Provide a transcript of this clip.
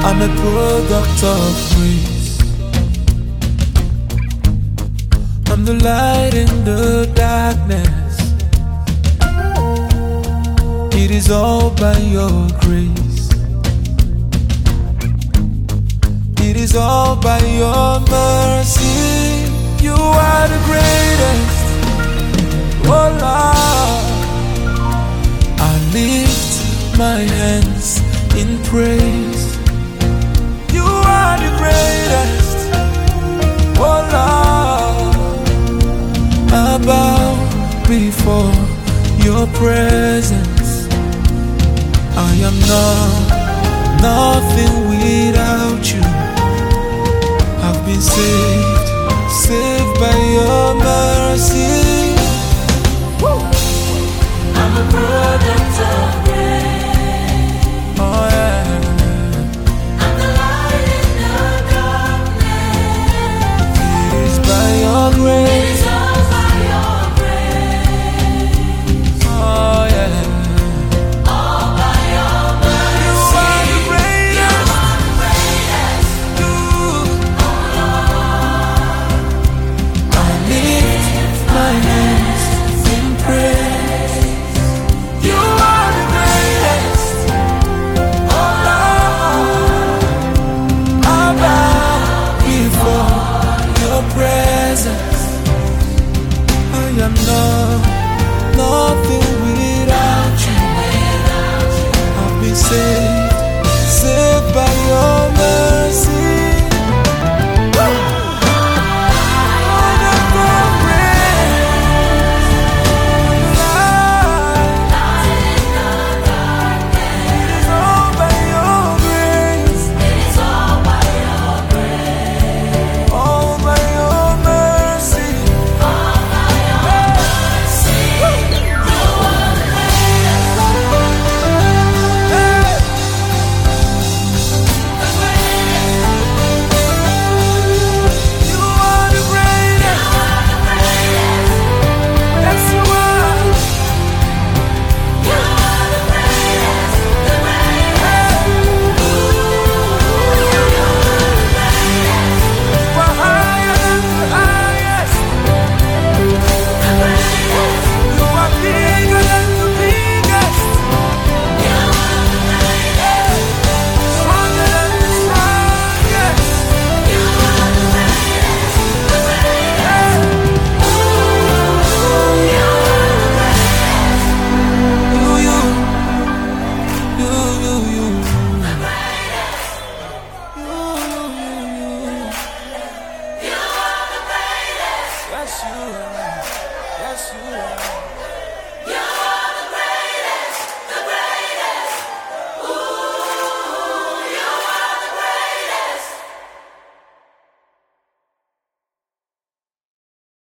I'm a product of grace. I'm the light in the darkness. It is all by your grace. It is all by your mercy. You are the greatest. Oh Lord, I lift my hands in praise. You are the greatest. Oh Lord, I bow before your presence. I am nothing without you. I've been saved by your mercy. I'm a product of